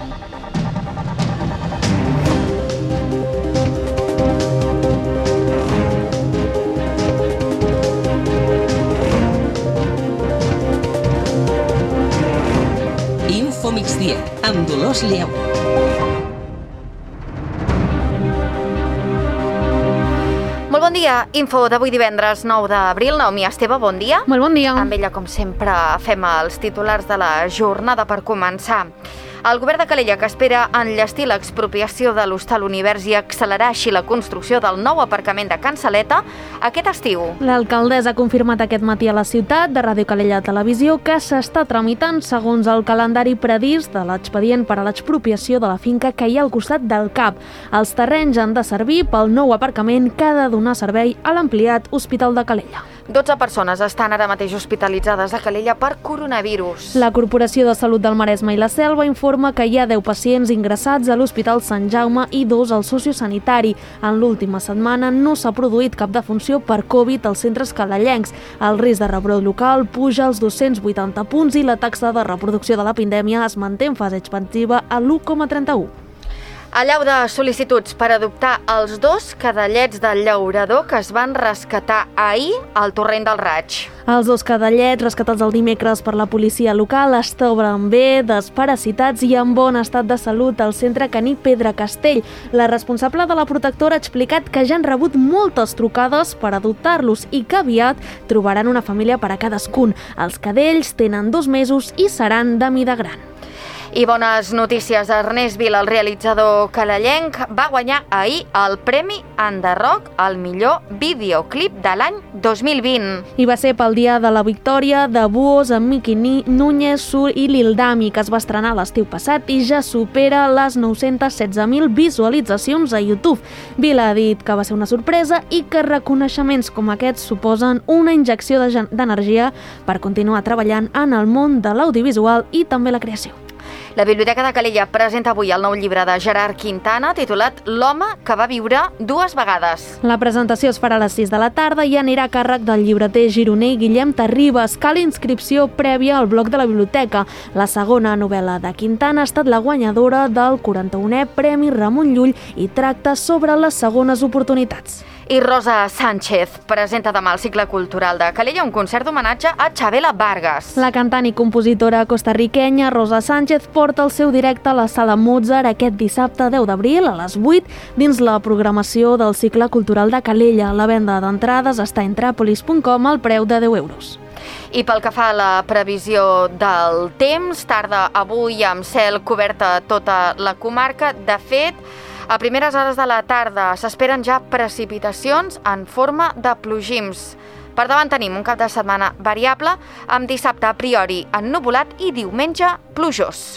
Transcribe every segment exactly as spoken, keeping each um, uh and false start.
Info migdia, amb Dolors Lleu. Molt bon dia, info d'avui divendres nou d'abril. Naomi Esteve, bon dia. Molt bon dia. Amb ella, com sempre, fem els titulars de la jornada per començar. El govern de Calella, que espera enllestir l'expropiació de l'Hostal Univers i accelerar així la construcció del nou aparcament de Can Saleta aquest estiu. L'alcaldessa ha confirmat aquest matí a la ciutat de Ràdio Calella Televisió que s'està tramitant segons el calendari previst de l'expedient per a l'expropiació de la finca que hi ha al costat del C A P. Els terrenys han de servir pel nou aparcament que ha de donar servei a l'ampliat Hospital de Calella. dotze persones estan ara mateix hospitalitzades a Calella per coronavirus. La Corporació de Salut del Maresme i la Selva informa que hi ha deu pacients ingressats a l'Hospital Sant Jaume i dos al sociosanitari. En l'última setmana no s'ha produït cap defunció per Covid als centres calellencs. El risc de rebrot local puja als dos-cents vuitanta punts i la taxa de reproducció de la pandèmia es manté en fase expansiva a l'u coma trenta-u. Allau de sol·licituds per adoptar els dos cadellets del llaurador que es van rescatar ahir al Torrent del Raig. Els dos cadellets, rescatats el dimecres per la policia local, es troben bé, desparasitats i en bon estat de salut al centre caní Pedra Castell. La responsable de la protectora ha explicat que ja han rebut moltes trucades per adoptar-los i que aviat trobaran una família per a cadascun. Els cadells tenen dos mesos i seran de mida gran. I bones notícies. Ernest Vila, el realitzador calellenc, va guanyar ahir el Premi Enderroc al millor videoclip de l'any dos mil vint. I va ser pel dia de la victòria de Buos amb Miki Núñez, Sur i Lil Dami, que es va estrenar l'estiu passat i ja supera les nou-centes setze mil visualitzacions a YouTube. Vila ha dit que va ser una sorpresa i que reconeixements com aquests suposen una injecció d'energia per continuar treballant en el món de l'audiovisual i també la creació. La Biblioteca de Calella presenta avui el nou llibre de Gerard Quintana titulat L'home que va viure dues vegades. La presentació es farà a les sis de la tarda i anirà a càrrec del llibreter gironer Guillem Terribas. Cal inscripció prèvia al blog de la biblioteca. La segona novel·la de Quintana ha estat la guanyadora del quaranta-unè Premi Ramon Llull i tracta sobre les segones oportunitats. I Rosa Sánchez presenta demà al Cicle Cultural de Calella un concert d'homenatge a Chavela Vargas. La cantant i compositora costarriquenya Rosa Sánchez porta el seu directe a la Sala Mozart aquest dissabte deu d'abril a les vuit dins la programació del Cicle Cultural de Calella. La venda d'entrades està a intrapolis punt com al preu de deu euros. I pel que fa a la previsió del temps, tarda avui amb cel coberta tota la comarca. De fet, a primeres hores de la tarda s'esperen ja precipitacions en forma de plogims. Per davant tenim un cap de setmana variable, amb dissabte a priori ennuvolat i diumenge plujós.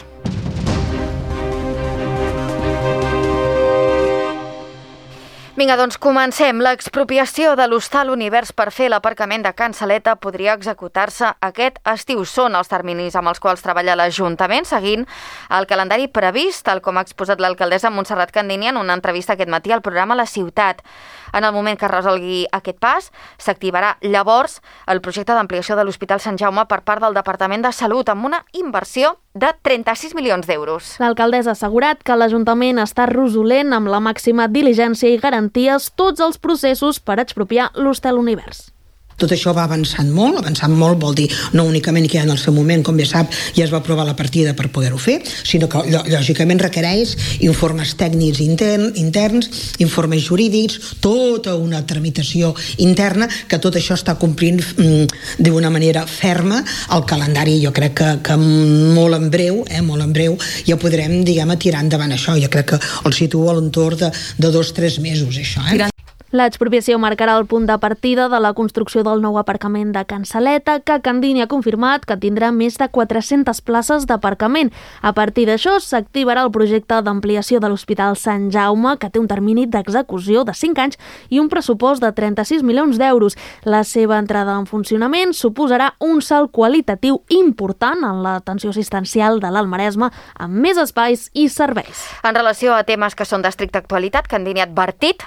Vinga, doncs comencem. L'expropiació de l'Hostal Univers per fer l'aparcament de Can Saleta podria executar-se aquest estiu. Són els terminis amb els quals treballa l'Ajuntament, seguint el calendari previst, tal com ha exposat l'alcaldessa Montserrat Candini en una entrevista aquest matí al programa La Ciutat. En el moment que es resolgui aquest pas, s'activarà llavors el projecte d'ampliació de l'Hospital Sant Jaume per part del Departament de Salut, amb una inversió de trenta-sis milions d'euros. L'alcaldessa ha assegurat que l'Ajuntament està resolent amb la màxima diligència i garanties tots els processos per expropiar l'Hostal Univers. Tot això va avançant molt, avançant molt vol dir no únicament que en el seu moment, com bé sap, ja es va aprovar la partida per poder-ho fer, sinó que lògicament requereix informes tècnics intern, interns, informes jurídics, tota una tramitació interna, que tot això està complint mm, d'una manera ferma el calendari. Jo crec que, que molt en breu, eh, molt en breu, ja podrem, diguem, tirar endavant això. Jo crec que el situo a l'entorn de, de dos o tres mesos, això. Eh? L'expropiació marcarà el punt de partida de la construcció del nou aparcament de Can Saleta, que Candini ha confirmat que tindrà més de quatre-centes places d'aparcament. A partir d'això, s'activarà el projecte d'ampliació de l'Hospital Sant Jaume, que té un termini d'execució de cinc anys i un pressupost de trenta-sis milions d'euros. La seva entrada en funcionament suposarà un salt qualitatiu important en l'atenció assistencial de l'Alt Maresme, amb més espais i serveis. En relació a temes que són d'estricta actualitat, Candini ha advertit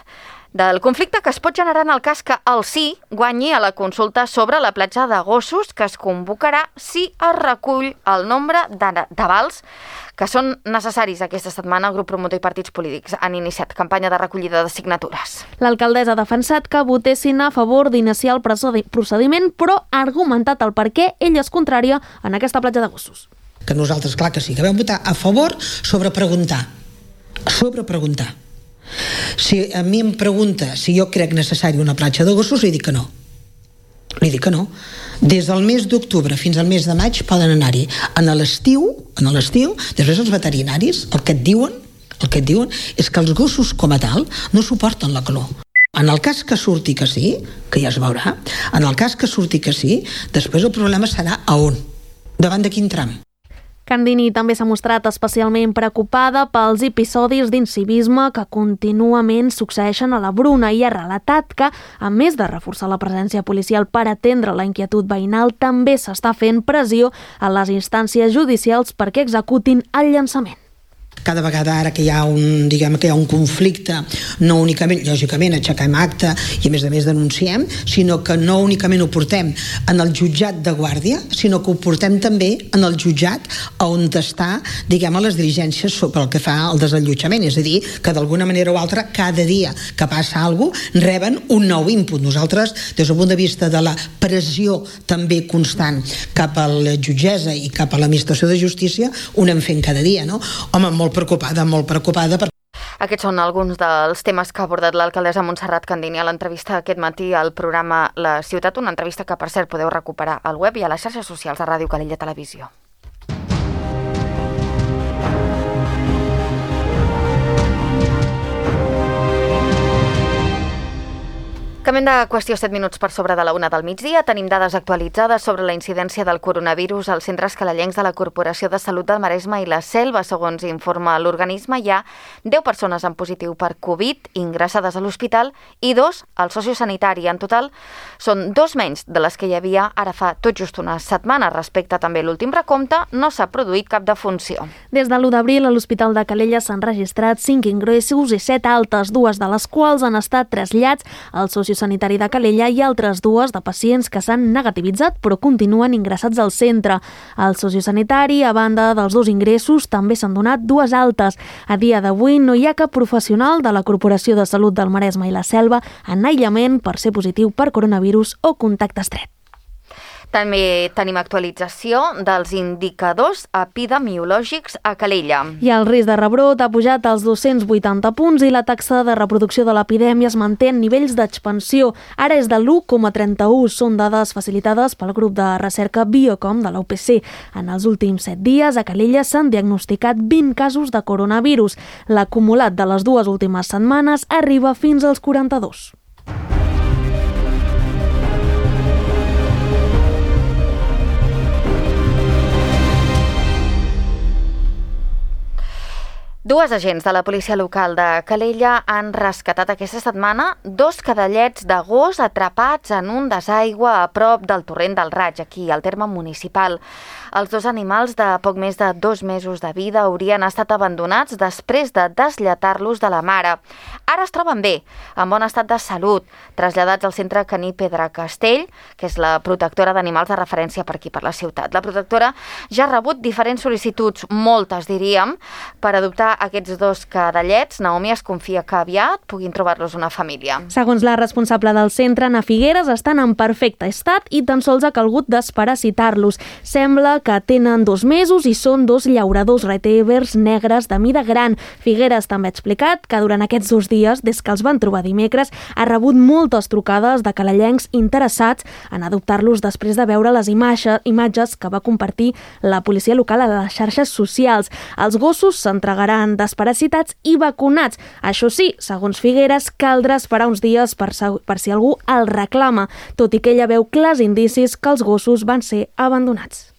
del conflicte que es pot generar en el cas que el sí guanyi a la consulta sobre la platja de gossos que es convocarà si es recull el nombre d'avals que són necessaris. Aquesta setmana el grup promotor i partits polítics han iniciat campanya de recollida de signatures. L'alcaldessa ha defensat que votessin a favor d'iniciar el procediment, però ha argumentat el per què ella és contrària en aquesta platja de gossos. Que nosaltres, clar que sí, que vam votar a favor sobre preguntar. Sobre preguntar. Si a mi em pregunta si jo crec necessari una platja de gossos, li dic que no. Li dic que no. Des del mes d'octubre fins al mes de maig poden anar-hi. En l'estiu, en l'estiu, després els veterinaris, el que et diuen, el que et diuen és que els gossos com a tal no suporten la calor. En el cas que surti que sí, que ja es veurà, en el cas que surti que sí, després el problema serà a on? Davant de quin tram? Candini també s'ha mostrat especialment preocupada pels episodis d'incivisme que contínuament succeeixen a la Bruna i ha relatat que, a més de reforçar la presència policial per atendre la inquietud veïnal, també s'està fent pressió a les instàncies judicials perquè executin el llançament. Cada vegada ara que hi ha un, diguem, que hi ha un conflicte, no únicament, lògicament, aixequem acte i a més a més denunciem, sinó que no únicament ho portem en el jutjat de guàrdia, sinó que ho portem també en el jutjat on està, diguem, a les diligències sobre el que fa el desallotjament. És a dir, que d'alguna manera o altra, cada dia que passa alguna cosa, reben un nou input. Nosaltres, des del punt de vista de la pressió també constant cap a la jutgessa i cap a l'administració de justícia, ho anem fent cada dia, no? Home, molt preocupada, molt preocupada. Per... Aquests són alguns dels temes que ha abordat l'alcaldessa Montserrat Candini a l'entrevista aquest matí al programa La Ciutat, una entrevista que, per cert, podeu recuperar al web i a les xarxes socials de Ràdio Calella Televisió. Canviem de qüestió set minuts per sobre de la una del migdia. Tenim dades actualitzades sobre la incidència del coronavirus als centres calellencs de la Corporació de Salut del Maresme i la Selva. Segons informa l'organisme, hi ha deu persones en positiu per Covid ingressades a l'hospital i dos al sociosanitari. En total, són dos menys de les que hi havia ara fa tot just una setmana. Respecte també a l'últim recompte, no s'ha produït cap defunció. Des de l'u d'abril, a l'Hospital de Calella s'han registrat cinc ingressos i set altes, dues de les quals han estat trasllats al sociosanitari sanitari de Calella i altres dues de pacients que s'han negativitzat però continuen ingressats al centre. Al sociosanitari, a banda dels dos ingressos, també s'han donat dues altes. A dia d'avui no hi ha cap professional de la Corporació de Salut del Maresme i la Selva en aïllament per ser positiu per coronavirus o contacte estret. També tenim actualització dels indicadors epidemiològics a Calella. I el risc de rebrot ha pujat als dos-cents vuitanta punts i la taxa de reproducció de l'epidèmia es manté en nivells d'expansió. Ara és de l'u coma trenta-u. Són dades facilitades pel grup de recerca Biocom de la U P C. En els últims set dies a Calella s'han diagnosticat vint casos de coronavirus. L'acumulat de les dues últimes setmanes arriba fins als quaranta-dos. Dues agents de la policia local de Calella han rescatat aquesta setmana dos cadellets de gos atrapats en un desaigua a prop del torrent del Raig, aquí al terme municipal. Els dos animals de poc més de dos mesos de vida haurien estat abandonats després de deslletar-los de la mare. Ara es troben bé, en bon estat de salut, traslladats al centre caní Pedra Castell, que és la protectora d'animals de referència per aquí, per la ciutat. La protectora ja ha rebut diferents sol·licituds, moltes diríem, per adoptar aquests dos cadellets. Naomi es confia que aviat puguin trobar-los una família. Segons la responsable del centre, Ana Figueres, estan en perfecte estat i tan sols ha calgut desparasitar-los. Sembla que tenen dos mesos i són dos llauradors retrievers negres de mida gran. Figueres també ha explicat que durant aquests dos dies, des que els van trobar dimecres, ha rebut moltes trucades de calellencs interessats en adoptar-los després de veure les imatges, imatges que va compartir la policia local a les xarxes socials. Els gossos s'entregaran desparasitats i vacunats. Això sí, segons Figueres, caldrà esperar uns dies per, per si algú el reclama, tot i que ella veu clars indicis que els gossos van ser abandonats.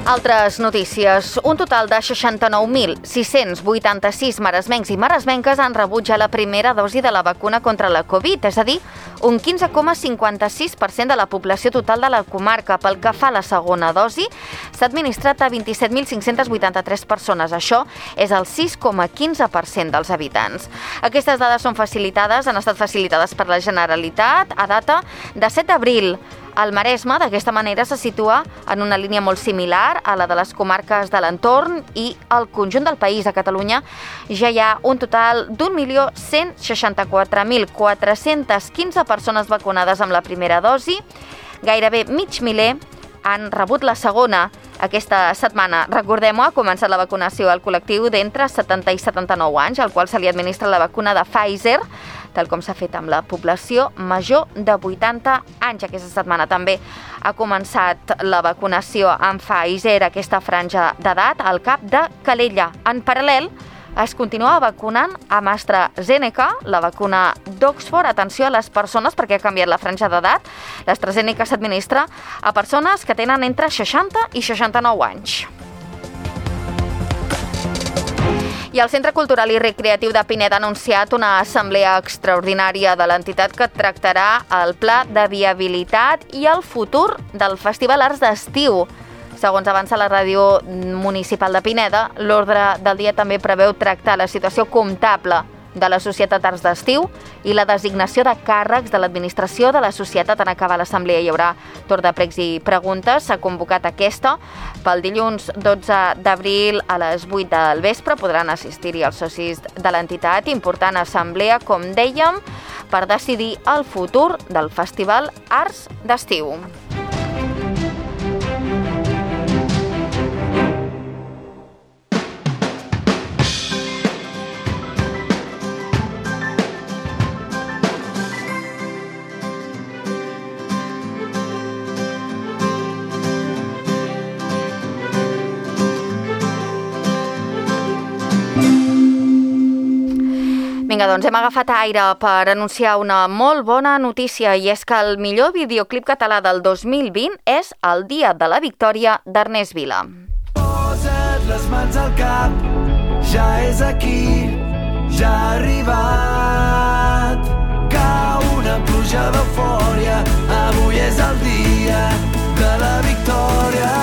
Altres notícies. Un total de seixanta-nou mil sis-cents vuitanta-sis maresmencs i maresmenques han rebut ja la primera dosi de la vacuna contra la Covid, és a dir, un quinze coma cinquanta-sis per cent de la població total de la comarca. Pel que fa a la segona dosi, s'ha administrat a vint-i-set mil cinc-cents vuitanta-tres persones. Això és el sis coma quinze per cent dels habitants. Aquestes dades són facilitades, han estat facilitades per la Generalitat a data de set d'abril. El Maresme, d'aquesta manera, se situa en una línia molt similar a la de les comarques de l'entorn i al conjunt del país. A Catalunya ja hi ha un total d'un milió cent seixanta-quatre mil quatre-cents quinze persones vacunades amb la primera dosi. Gairebé mig miler han rebut la segona aquesta setmana. Recordem-ho, ha començat la vacunació al col·lectiu d'entre setanta i setanta-nou anys, al qual se li administra la vacuna de Pfizer, tal com s'ha fet amb la població major de vuitanta anys. Aquesta setmana també ha començat la vacunació amb Pfizer, aquesta franja d'edat, al Cap de Calella. En paral·lel, es continua vacunant amb AstraZeneca, la vacuna d'Oxford. Atenció a les persones, perquè ha canviat la franja d'edat. L'AstraZeneca s'administra a persones que tenen entre seixanta i seixanta-nou anys. I el Centre Cultural i Recreatiu de Pineda ha anunciat una assemblea extraordinària de l'entitat que tractarà el pla de viabilitat i el futur del Festival Arts d'Estiu. Segons avança la ràdio municipal de Pineda, l'ordre del dia també preveu tractar la situació comptable de la Societat Arts d'Estiu i la designació de càrrecs de l'administració de la societat. En acabar l'assemblea hi haurà torn de pregs i preguntes. S'ha convocat aquesta pel dilluns dotze d'abril a les vuit del vespre. Podran assistir-hi els socis de l'entitat. Important assemblea, com dèiem, per decidir el futur del Festival Arts d'Estiu. Vinga, doncs hem agafat aire per anunciar una molt bona notícia, i és que el millor videoclip català del dos mil vint és El dia de la victòria d'Ernest Vila. Posa't les mans al cap, ja és aquí, ja ha arribat. Cau una pluja d'eufòria, avui és el dia de la victòria.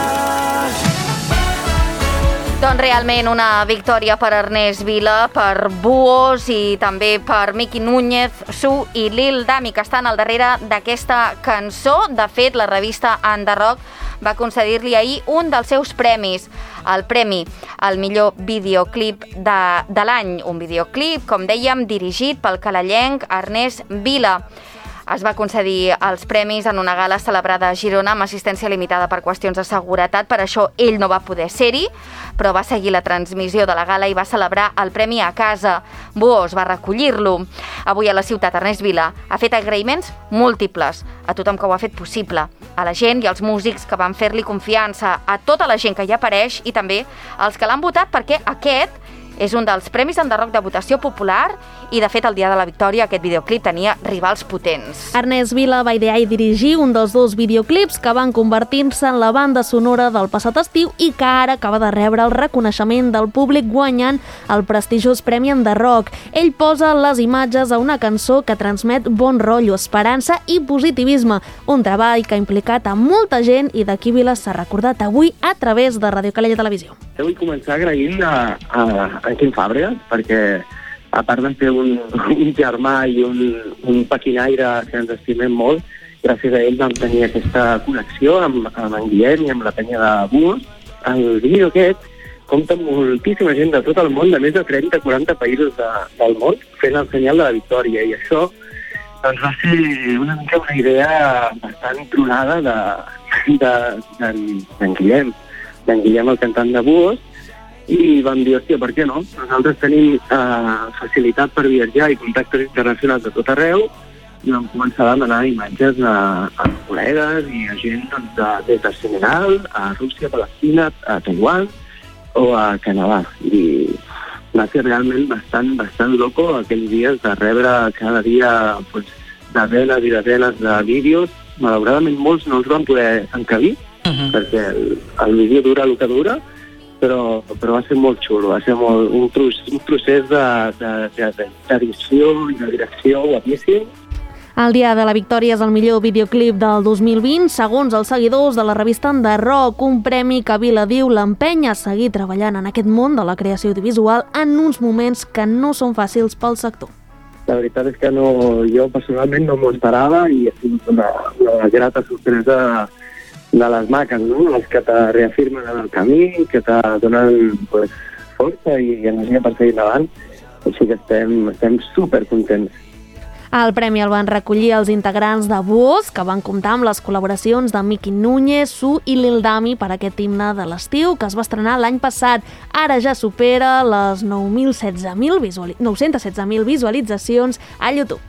Doncs realment una victòria per Ernest Vila, per Buos i també per Miqui Núñez, Su i Lil Dami, que estan al darrere d'aquesta cançó. De fet, la revista Enderrock va concedir-li ahir un dels seus premis, el premi al millor videoclip de, de l'any. Un videoclip, com dèiem, dirigit pel calellenc Ernest Vila. Es va concedir els premis en una gala celebrada a Girona amb assistència limitada per qüestions de seguretat. Per això ell no va poder ser-hi, però va seguir la transmissió de la gala i va celebrar el premi a casa. Buos va recollir-lo. Avui a la ciutat, Ernest Vila ha fet agraïments múltiples a tothom que ho ha fet possible, a la gent i als músics que van fer-li confiança, a tota la gent que hi apareix i també als que l'han votat, perquè aquest és un dels premis Enderrock de votació popular i, de fet, el dia de la victòria aquest videoclip tenia rivals potents. Ernest Vila va idear i dirigir un dels dos videoclips que van convertir-se en la banda sonora del passat estiu i que ara acaba de rebre el reconeixement del públic guanyant el prestigiós Premi Enderrock. Ell posa les imatges a una cançó que transmet bon rotllo, esperança i positivisme. Un treball que ha implicat a molta gent i de qui Vila s'ha recordat avui a través de Ràdio Calella Televisió. Vull començar agraint a, a, a Quim Fàbregas, perquè a part de ser un, un germà i un, un paquinaire que ens estimem molt, gràcies a ell vam tenir aquesta connexió amb, amb en Guillem i amb la penya de Buos. El vídeo aquest compta amb moltíssima gent de tot el món, de més de trenta a quaranta països de, del món, fent el senyal de la victòria, i això doncs, va ser una mica una idea bastant tronada de, de, de, d'en Guillem, d'en Guillem, el cantant de Buos, i vam dir, hòstia, per què no? Nosaltres tenim eh, facilitat per viatjar i contactes internacionals de tot arreu, i vam començar a demanar imatges a, a col·legues i a gent doncs, de, des de Senegal, a Rússia, Palestina, a Taiwan o a Canadà. I va ser realment bastant, bastant loco aquells dies de rebre cada dia pues, desenes i desenes de vídeos. Malauradament molts no els van poder encabir, uh-huh. perquè el, el vídeo dura el que dura, però, però va ser molt xulo, va ser molt, un, tros, un procés d'edició i de direcció guapíssim. El dia de la victòria és el millor videoclip del dos mil vint, segons els seguidors de la revista Enderrock, un premi que Vila diu l'empeny a seguir treballant en aquest món de la creació audiovisual en uns moments que no són fàcils pel sector. La veritat és que no, jo personalment no m'ho esperava i ha sigut una, una grata sorpresa de les maques, no? Les que te reafirmen en el camí, que te donen pues, força i energia per seguir endavant. Així que estem, estem supercontents. El premi el van recollir els integrants de Boss, que van comptar amb les col·laboracions de Miki Núñez, Su i Lil Dami per aquest himne de l'estiu, que es va estrenar l'any passat. Ara ja supera les nou mil setze mil visuali... nou-centes setze mil visualitzacions a YouTube.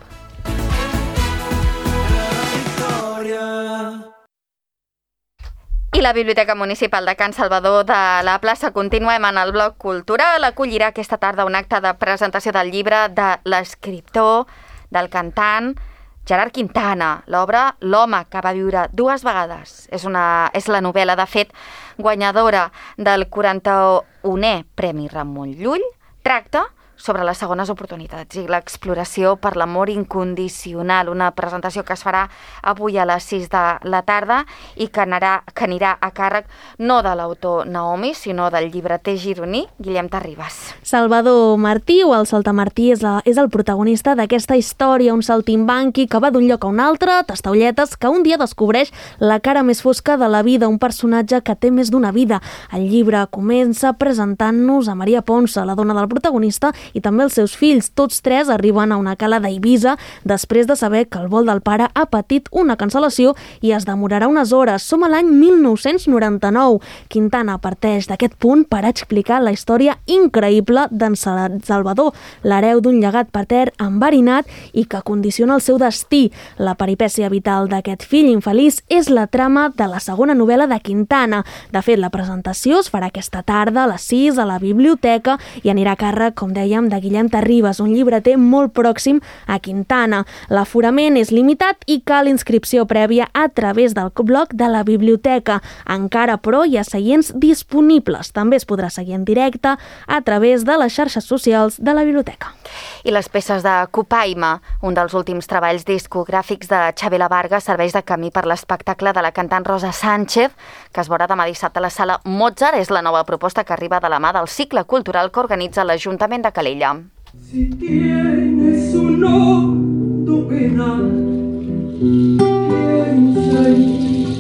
I la Biblioteca Municipal de Can Salvador de la plaça, continuem en el bloc cultural, acollirà aquesta tarda un acte de presentació del llibre de l'escriptor, del cantant Gerard Quintana, l'obra L'home que va viure dues vegades. És, una, és la novel·la, de fet, guanyadora del quaranta-unè Premi Ramon Llull. Tracta sobre les segones oportunitats i l'exploració per l'amor incondicional, una presentació que es farà avui a les sis de la tarda i que anirà, que anirà a càrrec no de l'autor Naomi, sinó del llibreter gironí Guillem Terribas. Salvador Martí, o el Saltamartí, és, la, és el protagonista d'aquesta història, un saltimbanqui que va d'un lloc a un altre, tastaulletes, que un dia descobreix la cara més fosca de la vida, un personatge que té més d'una vida. El llibre comença presentant-nos a Maria Ponce, la dona del protagonista, i també els seus fills. Tots tres arriben a una cala d'Eivissa després de saber que el vol del pare ha patit una cancel·lació i es demorarà unes hores. Som a l'any mil nou-cents noranta-nou. Quintana parteix d'aquest punt per explicar la història increïble d'en Salvador, l'hereu d'un llegat pater enverinat i que condiciona el seu destí. La peripècia vital d'aquest fill infeliç és la trama de la segona novel·la de Quintana. De fet, la presentació es farà aquesta tarda a les sis a la biblioteca i anirà a càrrec, com dèiem, de Guillem Terribas, un llibreter molt pròxim a Quintana. L'aforament és limitat i cal inscripció prèvia a través del blog de la biblioteca. Encara, però, hi ha seients disponibles. També es podrà seguir en directe a través de les xarxes socials de la biblioteca. I les peces de Copaima, un dels últims treballs discogràfics de Xabela Vargas, serveix de camí per l'espectacle de la cantant Rosa Sánchez, que es veurà demà dissabte a la sala Mozart. És la nova proposta que arriba de la mà del cicle cultural que organitza l'Ajuntament de Calella. Si tienes un nodo penal, piensa en mí.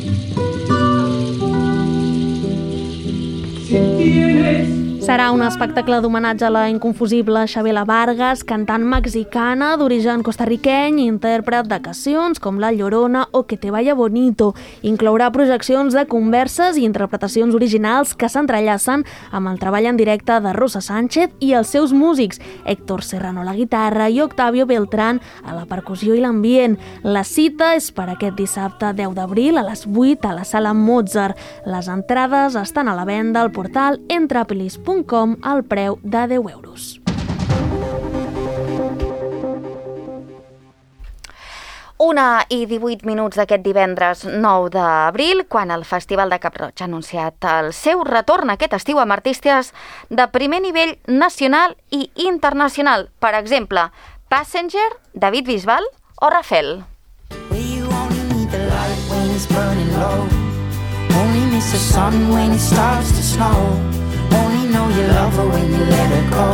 Si tienes Serà un espectacle d'homenatge a la inconfusible Xabela Vargas, cantant mexicana d'origen costarriqueny, intèrpret de cançons com La Llorona o Que te vaya bonito. Inclourà projeccions de converses i interpretacions originals que s'entrellacen amb el treball en directe de Rosa Sánchez i els seus músics, Héctor Serrano a la guitarra i Octavio Beltrán a la percussió i l'ambient. La cita és per aquest dissabte deu d'abril a les vuit a la sala Mozart. Les entrades estan a la venda al portal entrapelis punt com al preu de deu euros. Una i divuit minuts d'aquest divendres nou d'abril, quan el Festival de Cap-roig ha anunciat el seu retorn aquest estiu amb artistes de primer nivell nacional i internacional. Per exemple, Passenger, David Bisbal o Rafel. Only miss the sun when it starts to snow. Only know you love her when you let her go.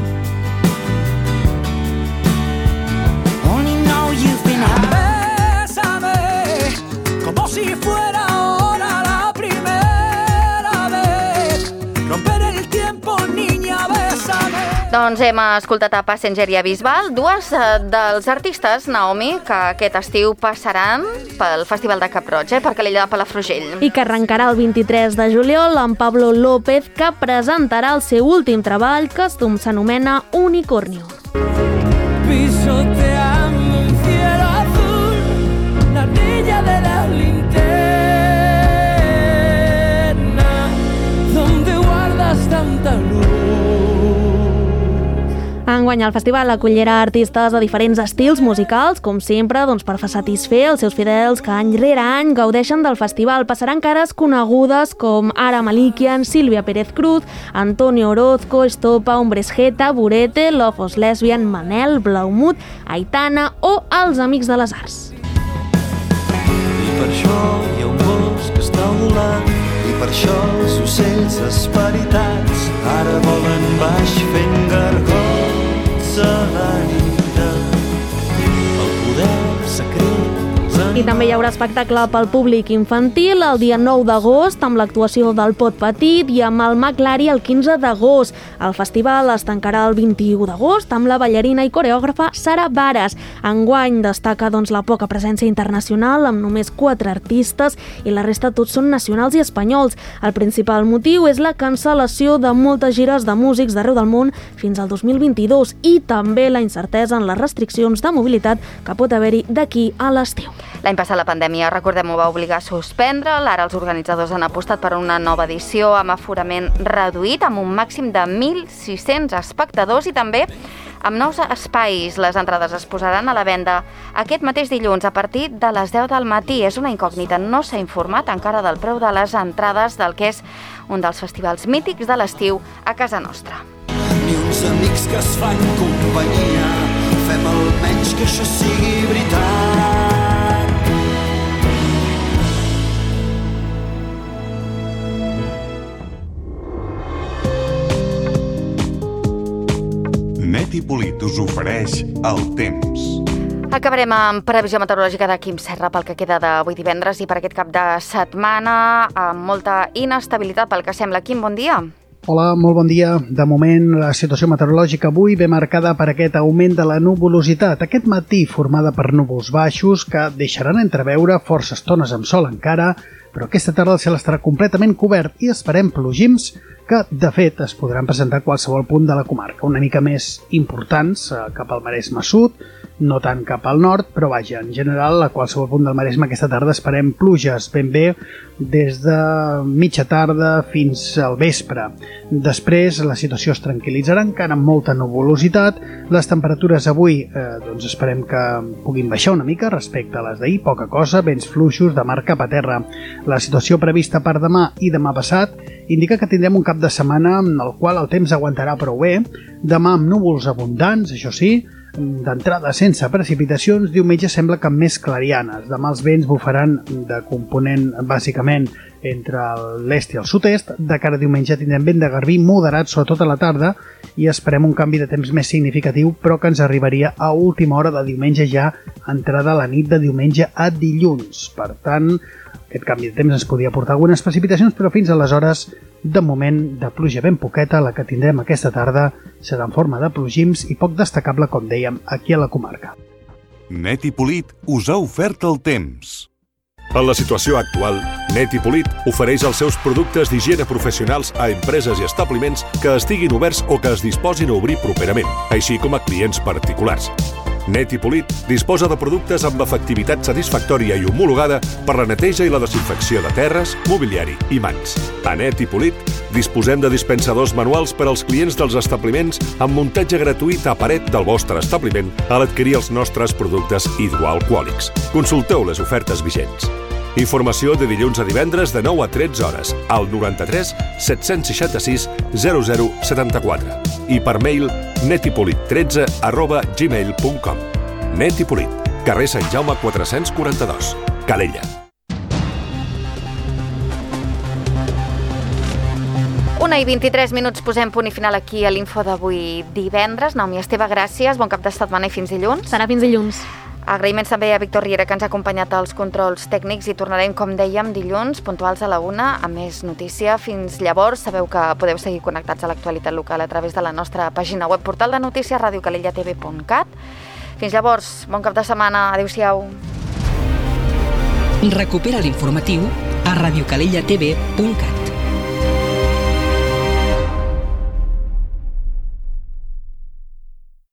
Only know you've been out. Bésame como si fuera ahora la primera vez. Romper el tiempo, niña, bésame. Doncs hem escoltat a Passenger i a Bisbal, dues dels artistes, Naomi, que aquest estiu passaran pel Festival de Cap-roig, eh, per Calella de Palafrugell. I que arrencarà el vint-i-tres de juliol amb Pablo López, que presentarà el seu últim treball, que s'anomena Unicornio. Pisoteando un cielo azul, la niña de la linterna, donde guardas tanta luz. Enguany Enguany el festival acollirà artistes de diferents estils musicals, com sempre, doncs, per fer satisfer els seus fidels que any rere any gaudeixen del festival. Passaran cares conegudes com Ara Malikian, Sílvia Pérez Cruz, Antonio Orozco, Estopa, Hombres Geta, Burete, Lofos Lesbian, Manel, Blaumut, Aitana o els Amics de les Arts. I per això hi ha un gos que està volant, i per això els ocells esperitats ara volen baix fent gargots a la nit. El poder secret. I també hi haurà espectacle pel públic infantil el dia nou d'agost amb l'actuació del Pot Petit i amb el Maclari el quinze d'agost. El festival es tancarà el vint-i-u d'agost amb la ballarina i coreògrafa Sara Varas. Enguany destaca doncs, la poca presència internacional amb només quatre artistes i la resta tots són nacionals i espanyols. El principal motiu és la cancel·lació de moltes gires de músics d'arreu del món fins al dos mil vint-i-dos i també la incertesa en les restriccions de mobilitat que pot haver-hi d'aquí a l'estiu. L'any passat la pandèmia, recordem-ho, va obligar a suspendre'l. Ara els organitzadors han apostat per una nova edició amb aforament reduït, amb un màxim de mil sis-cents espectadors i també amb nous espais. Les entrades es posaran a la venda aquest mateix dilluns a partir de les deu del matí. És una incògnita, no s'ha informat encara del preu de les entrades del que és un dels festivals mítics de l'estiu a casa nostra. Ni uns amics que es fan companyia, fem almenys que això sigui veritat. Net i Polit us ofereix el temps. Acabarem amb previsió meteorològica de Quim Serra pel que queda d'avui divendres i per aquest cap de setmana amb molta inestabilitat pel que sembla. Quim, bon dia. Hola, molt bon dia. De moment, la situació meteorològica avui ve marcada per aquest augment de la nuvolositat. Aquest matí formada per núvols baixos que deixaran entreveure força estones amb sol encara, però aquesta tarda el cel estarà completament cobert i esperem plogims que, de fet, es podran presentar a qualsevol punt de la comarca, una mica més importants cap al Maresme Sud, no tant cap al nord, però vaja, en general, a qualsevol punt del Maresme aquesta tarda esperem pluges ben bé des de mitja tarda fins al vespre. Després la situació es tranquil·litzarà encara amb molta nuvolositat. Les temperatures avui eh, doncs esperem que puguin baixar una mica respecte a les d'ahir, poca cosa, vents fluixos de mar cap a terra. La situació prevista per demà i demà passat indica que tindrem un cap de setmana en el qual el temps aguantarà prou bé. Demà amb núvols abundants, això sí, d'entrada sense precipitacions. Diumenge sembla que amb més clarianes. Demà els vents bufaran de component bàsicament entre l'est i el sud-est. De cara a diumenge tindrem vent de garbí moderat, sobretot a la tarda, i esperem un canvi de temps més significatiu, però que ens arribaria a última hora de diumenge, ja entrada a la nit de diumenge a dilluns. Per tant, aquest canvi de temps ens podria portar algunes precipitacions, però fins aleshores, de moment, de pluja ben poqueta, la que tindrem aquesta tarda serà en forma de plogims i poc destacable, com dèiem, aquí a la comarca. Net i Polit us ha ofert el temps. En la situació actual, Net i Polit ofereix els seus productes d'higiene professionals a empreses i establiments que estiguin oberts o que es disposin a obrir properament, així com a clients particulars. Net i Polit disposa de productes amb l'efectivitat satisfactòria i homologada per la neteja i la desinfecció de terres, mobiliari i mans. A Net i Polit disposem de dispensadors manuals per als clients dels establiments amb muntatge gratuït a paret del vostre establiment a l'adquirir els nostres productes hidroalcohòlics. Consulteu les ofertes vigents. Informació de dilluns a divendres de nou a tretze hores al noranta-tres set-cents seixanta-sis zero zero setanta-quatre i per mail netipolit tretze arroba gmail punt com. Net i Polit, carrer Sant Jaume quatre-cents quaranta-dos, Calella. Una i vint-i-tres minuts, posem punt i final aquí a l'info d'avui divendres. Naomi Esteve, gràcies, bon cap de setmana i fins dilluns. Serà fins dilluns. Agraïments també a Víctor Riera, que ens ha acompanyat als controls tècnics, i tornarem, com dèiem, dilluns, puntuals a la una, amb més notícia. Fins llavors, sabeu que podeu seguir connectats a l'actualitat local a través de la nostra pàgina web, portal de notícies radio calella t v punt cat. Fins llavors, bon cap de setmana, adéu-siau. Recupera l'informatiu a radio calella t v punt cat.